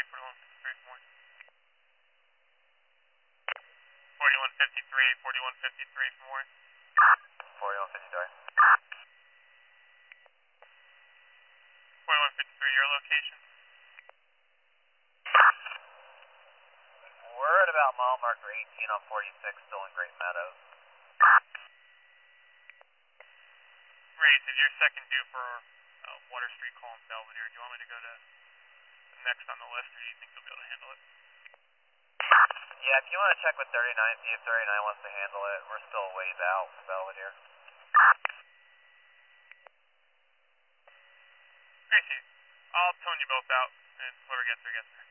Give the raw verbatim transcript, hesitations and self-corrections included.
fifty-three, forty-one fifty-three for more. forty-one fifty-three, forty-one fifty-three for more. forty-one fifty-three. forty-one fifty-three, your location? We're at about mile marker eighteen on forty-six, still in Great Meadows. Great, is your second due for uh, Water Street call in Belvedere? Do you want me to go to the next on the list, or do you think you'll be able to handle it? Yeah, if you want to check with thirty-nine, see if thirty-nine wants to handle it. We're still a ways out from Belvedere. Gracie, I'll tone you both out, and whoever gets there gets there.